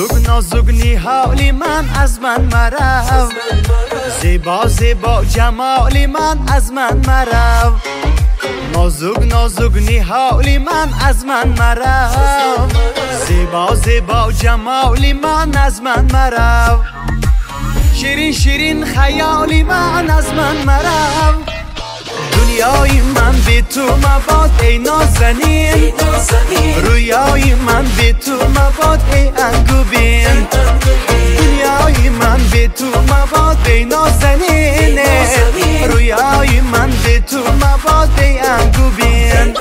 نازک نازک نیحالی من از من مرو، زیبا زیبا جمالی من از من مرو، نازک نازک نیحالی من از من مرو، زیبا زیبا جمالی من از من مرو، شیرین شیرین خیالی من از من مرو، دنیای من بی تو مباد ای نازنین، رویای من بی تو مباد ای انگوبین، دنیای من بی تو مباد ای نازنین، رویای من بی تو مباد ای انگوبین.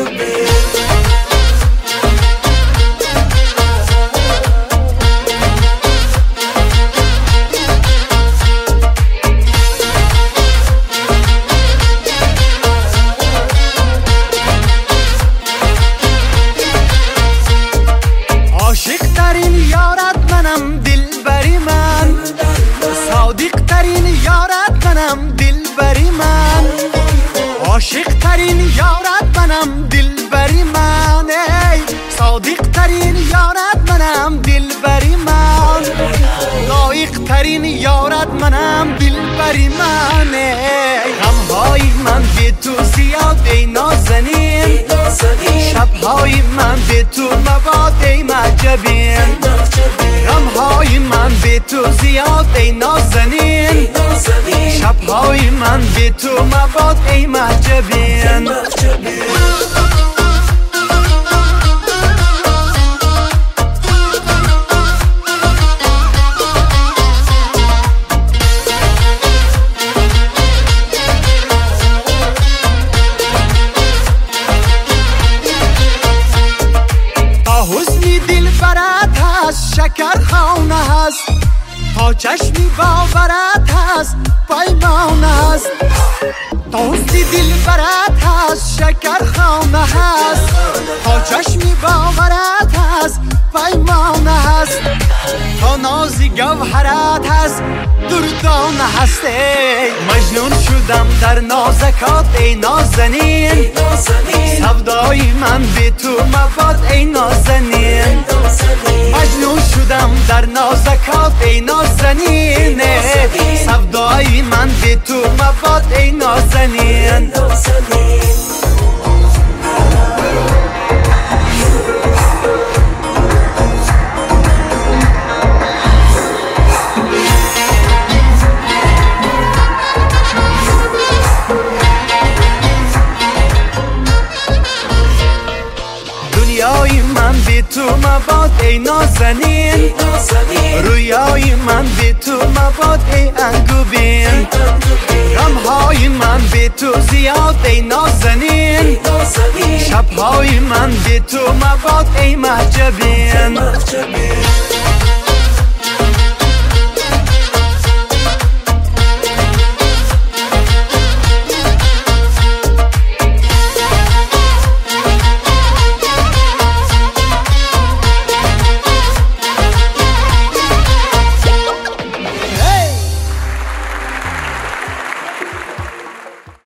عاشق ترین یارت منم دلبری من، صادق ترین یارت منم دلبری من، عاشق ترین یارت منم دلبری من، ای صادق ترین یارت منم دلبری من، لایق ترین یارت منم دلبری من، ای غمهای من بی تو زیاد ای نازنین، شبهای من بی تو مباد ای معجبین، غمهای من بی تو زیاد ای نازنین، شبهای من بی تو مباد ای معجبین. حسنی دل برات هست شکر خانه هست، تا چشمی باورت هست پیمانه هست، تا حسنی دل برات هست شکر خانه هست، تا چشمی باورت هست پیمانه هست، تا نازی گوهرت هست دردانه هست، ای مجنون شدم در نازکات ای نازنین، سودای من بی تو مباد ای نازنین، مجنون شدم در نازکات ای نازنین، سودای من بی تو مباد ای نازنین. دنیای من بی تو مباد ای نازنین، رویای من بی تو مباد ای انگوبین، غمهای من بی تو زیاد ای نازنین، شبهای من بی تو مباد ای معجبین.